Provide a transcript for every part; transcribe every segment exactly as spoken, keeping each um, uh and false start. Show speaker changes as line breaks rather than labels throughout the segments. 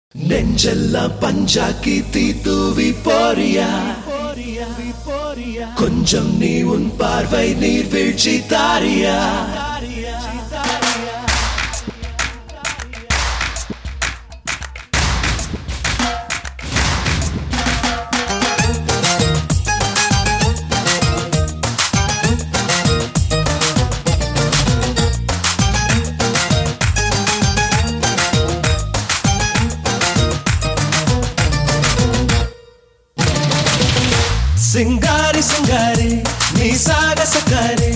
நெஞ்செல்லாம் பஞ்சாக்கி தீ தூவி போறியா? கொஞ்சம் நீ உன் பார்வை நீர் வீழ்ச்சி தாரியா? சிங்காரி சிங்காரி நீ சாகசக்காரி,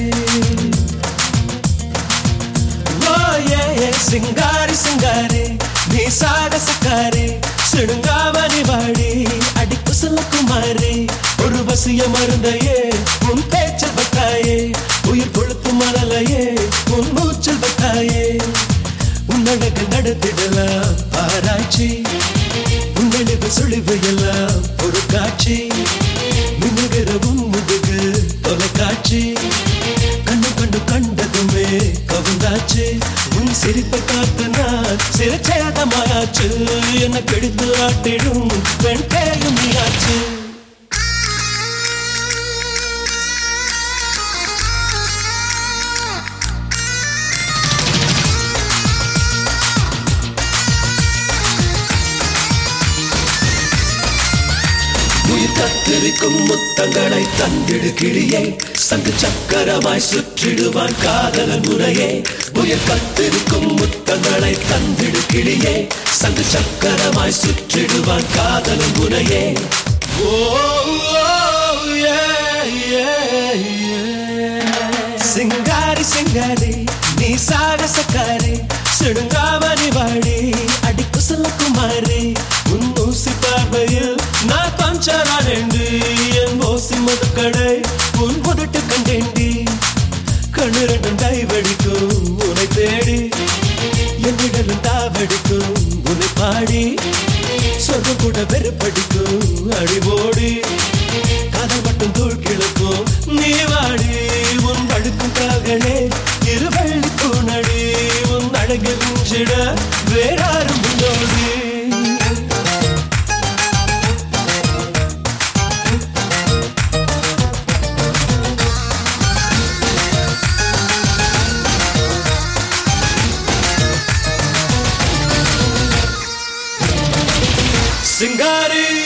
ஓ ஏ சிங்காரி சிங்காரி நீ சாகசக்காரி, சிடுங்காவணி வாடி அடி குசல குமாரி, ஒரு வசிய மருந்தையே உன் பேச்சல் பட்டாயே, உயிர் கொழுத்து மணலையே உன் மூச்சல் பட்டாயே, உன்னழகு நடத்திடலாம் ஆராய்ச்சி, உன்னழிவு சுழிவு எல்லாம் ஒரு காட்சி, மின்னுகிறவும் முதுகு தொலைக்காட்சி, கண்ணு கண்டு கண்டதுமே கவுந்தாச்சு, உன் சிரிப்பை பார்த்து நான் சிறச்சேதமாயாச்சு, என்ன கெடுத்து ஆட்டிடும் பெண் பேரும் நீயாச்சு. உயிர் கத்திருக்கும் முத்தங்களை தந்திடு கிளியே, சங்கு சக்கரமாய் சுற்றிடுவான் காதலன் முறையே, உயிர் கத்திருக்கும் முத்தங்களை தந்திடு கிளியே, சங்கு சக்கரமாய் சுற்றிடுவான் காதலன் முறையே. ஓ சிங்காரி சிங்காரி நீ சாகசக்காரி, சிடுங்காவணி வாடி அடி குசல குமாரி, உன் ஊசி பார்வையில் நான் பஞ்சரானேண்டி, என் ஓசி மதுக்கடை உன் முதட்டு கண்டேண்டி, கண்ணு ரெண்டும் டைவடிக்கும் உன்னை தேடி, என் விடலும் தாவடிக்கும் உன்னை பாடி, சொர்க்கம் கூட வெறுப்படிக்கும் அடிபோடி, காதல் மட்டும் தூள் கிழக்கும் நீ வாடி, உன் படுக்கும் காகனே இருவள்ளி பூனடி, உன் அழகில் மிஞ்சிட வேறாரும் முன்னோடி. சிங்காரி